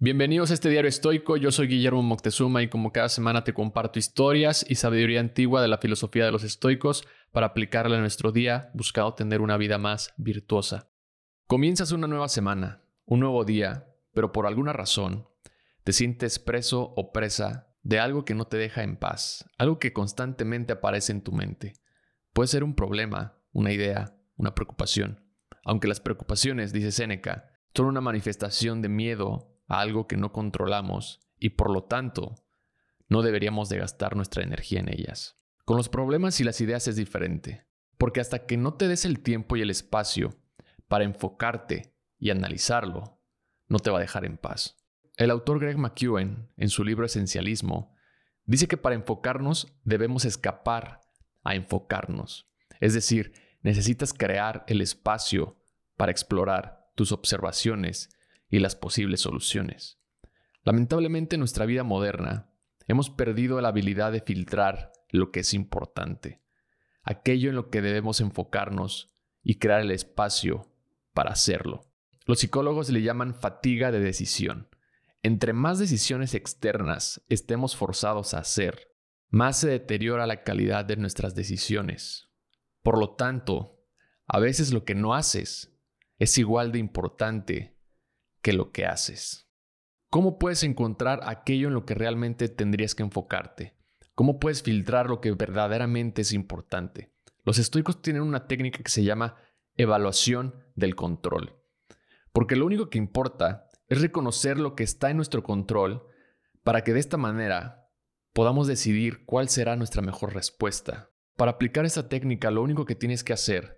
Bienvenidos a este diario estoico, yo soy Guillermo Moctezuma y como cada semana te comparto historias y sabiduría antigua de la filosofía de los estoicos para aplicarla en nuestro día, buscando tener una vida más virtuosa. Comienzas una nueva semana, un nuevo día, pero por alguna razón te sientes preso o presa de algo que no te deja en paz, algo que constantemente aparece en tu mente. Puede ser un problema, una idea, una preocupación. Aunque las preocupaciones, dice Séneca, son una manifestación de miedo a algo que no controlamos y por lo tanto no deberíamos de gastar nuestra energía en ellas. Con los problemas y las ideas es diferente, porque hasta que no te des el tiempo y el espacio para enfocarte y analizarlo, no te va a dejar en paz. El autor Greg McKeown, en su libro Esencialismo, dice que para enfocarnos debemos escapar a enfocarnos. Es decir, necesitas crear el espacio para explorar tus observaciones y las posibles soluciones. Lamentablemente en nuestra vida moderna hemos perdido la habilidad de filtrar lo que es importante, aquello en lo que debemos enfocarnos y crear el espacio para hacerlo. Los psicólogos le llaman fatiga de decisión. Entre más decisiones externas estemos forzados a hacer, más se deteriora la calidad de nuestras decisiones. Por lo tanto, a veces lo que no haces es igual de importante que lo que haces. ¿Cómo puedes encontrar aquello en lo que realmente tendrías que enfocarte? ¿Cómo puedes filtrar lo que verdaderamente es importante? Los estoicos tienen una técnica que se llama evaluación del control. Porque lo único que importa es reconocer lo que está en nuestro control para que de esta manera podamos decidir cuál será nuestra mejor respuesta. Para aplicar esta técnica, lo único que tienes que hacer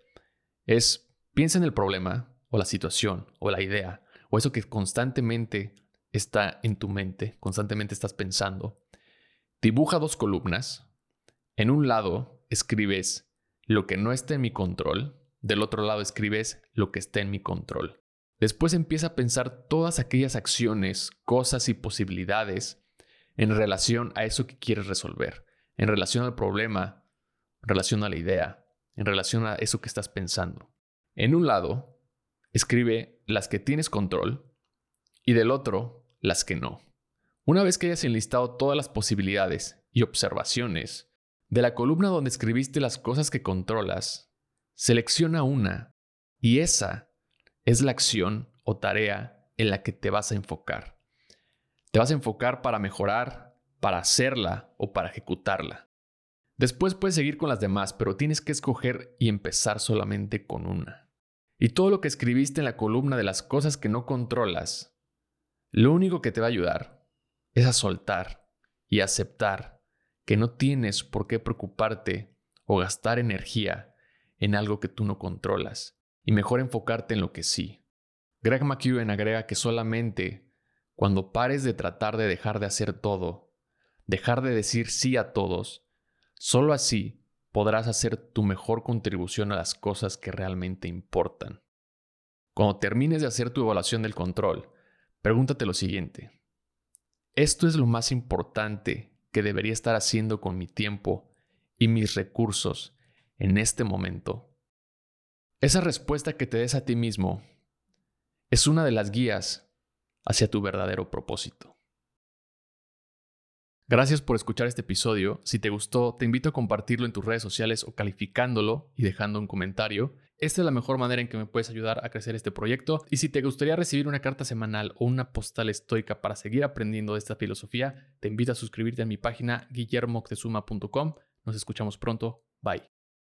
es piensa en el problema o la situación o la idea o eso que constantemente está en tu mente, constantemente estás pensando. Dibuja 2 columnas. En un lado escribes lo que no está en mi control, del otro lado escribes lo que está en mi control. Después empieza a pensar todas aquellas acciones, cosas y posibilidades en relación a eso que quieres resolver, en relación al problema, en relación a la idea, en relación a eso que estás pensando. En un lado escribe las que tienes control y del otro las que no. Una vez que hayas enlistado todas las posibilidades y observaciones, de la columna donde escribiste las cosas que controlas, selecciona una y esa es la acción o tarea en la que te vas a enfocar. Te vas a enfocar para mejorar, para hacerla o para ejecutarla. Después puedes seguir con las demás, pero tienes que escoger y empezar solamente con una. Y todo lo que escribiste en la columna de las cosas que no controlas, lo único que te va a ayudar es a soltar y aceptar que no tienes por qué preocuparte o gastar energía en algo que tú no controlas y mejor enfocarte en lo que sí. Greg McKeown agrega que solamente cuando pares de tratar de dejar de hacer todo, dejar de decir sí a todos, solo así podrás hacer tu mejor contribución a las cosas que realmente importan. Cuando termines de hacer tu evaluación del control, pregúntate lo siguiente: ¿esto es lo más importante que debería estar haciendo con mi tiempo y mis recursos en este momento? Esa respuesta que te des a ti mismo es una de las guías hacia tu verdadero propósito. Gracias por escuchar este episodio. Si te gustó, te invito a compartirlo en tus redes sociales o calificándolo y dejando un comentario. Esta es la mejor manera en que me puedes ayudar a crecer este proyecto. Y si te gustaría recibir una carta semanal o una postal estoica para seguir aprendiendo de esta filosofía, te invito a suscribirte a mi página guillermoctezuma.com. Nos escuchamos pronto. Bye.